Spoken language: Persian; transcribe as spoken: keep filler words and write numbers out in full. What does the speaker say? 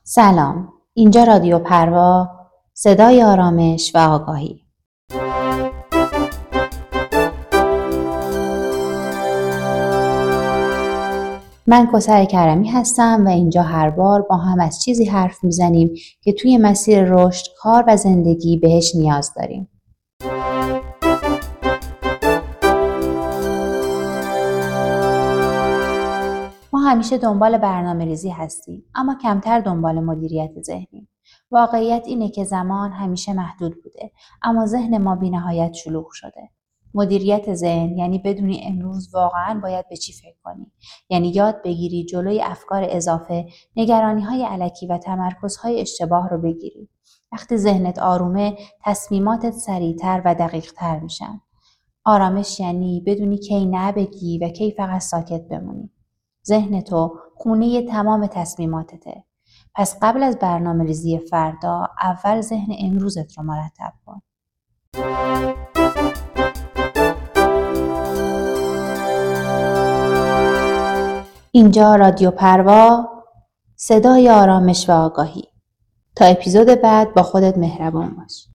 سلام، اینجا رادیو پروا، صدای آرامش و آگاهی. من کوثر کرمی هستم و اینجا هر بار با هم از چیزی حرف میزنیم که توی مسیر رشد، کار و زندگی بهش نیاز داریم. ما همیشه دنبال برنامه ریزی هستیم، اما کمتر دنبال مدیریت ذهنی. واقعیت اینه که زمان همیشه محدود بوده، اما ذهن ما بی نهایت شلوغ شده. مدیریت ذهن یعنی بدونی امروز واقعاً باید به چی فکر کنی. یعنی یاد بگیری جلوی افکار اضافه، نگرانی‌های الکی و تمرکزهای اشتباه رو بگیری. وقتی ذهنت آرومه، تصمیماتت سریع‌تر و دقیق‌تر میشن. آرامش یعنی بدونی کی نه بگی و کی فقط ساکت بمونی. ذهن تو خونه تمام تصمیماتته. پس قبل از برنامه ریزی فردا، اول ذهن امروزت رو مرتب کن. اینجا رادیو پروا، صدای آرامش و آگاهی. تا اپیزود بعد با خودت مهربان باش.